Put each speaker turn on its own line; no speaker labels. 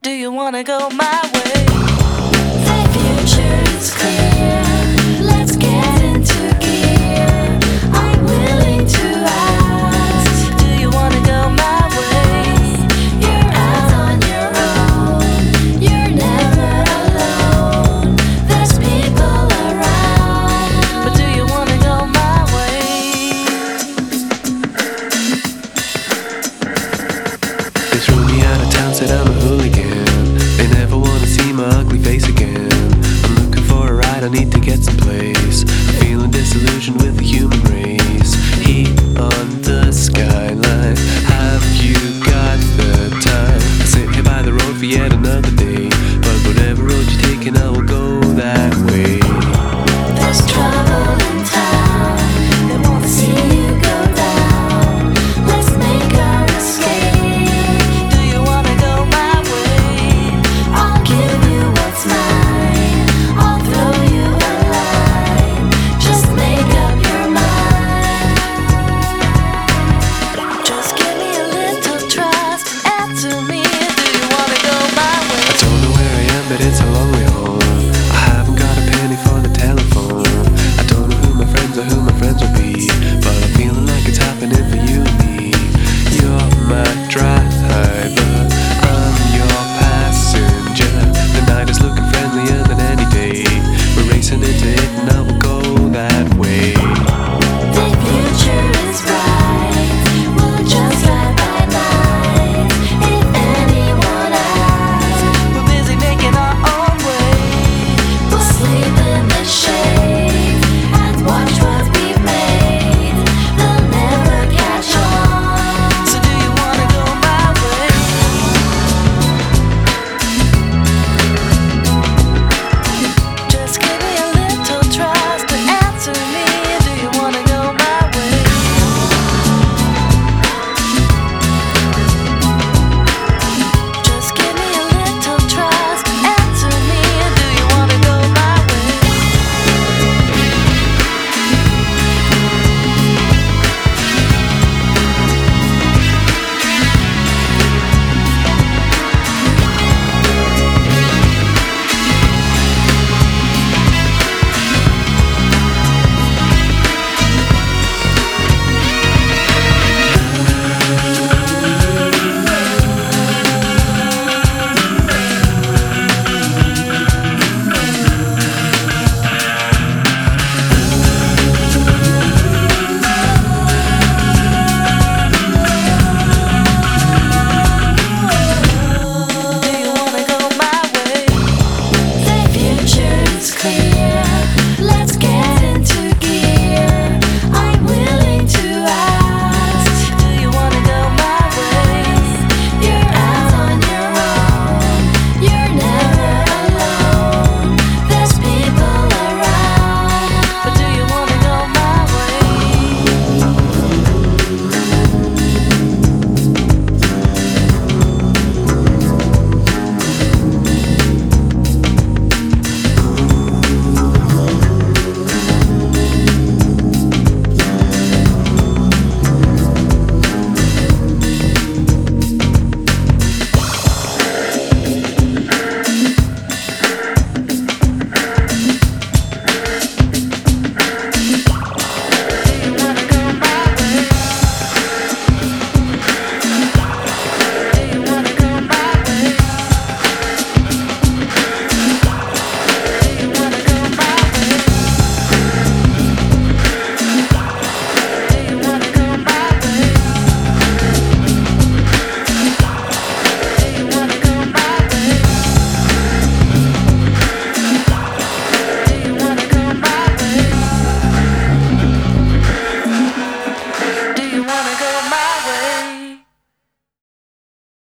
do you wanna go my way?
The future is clear. Let's get into gear. I'm willing to ask.
Do you wanna go my way?
You're out on your own. You're never alone. There's people around.
But do you wanna go my way?
They threw me out of town, said I'm a hooligan. They never wanna see my ugly face again. I'm looking for a ride, I need to get someplace. I'm feeling disillusioned with the human race. Heat on the skyline, have you got the time? I sit here by the road for yet another day, but whatever road you're taking, I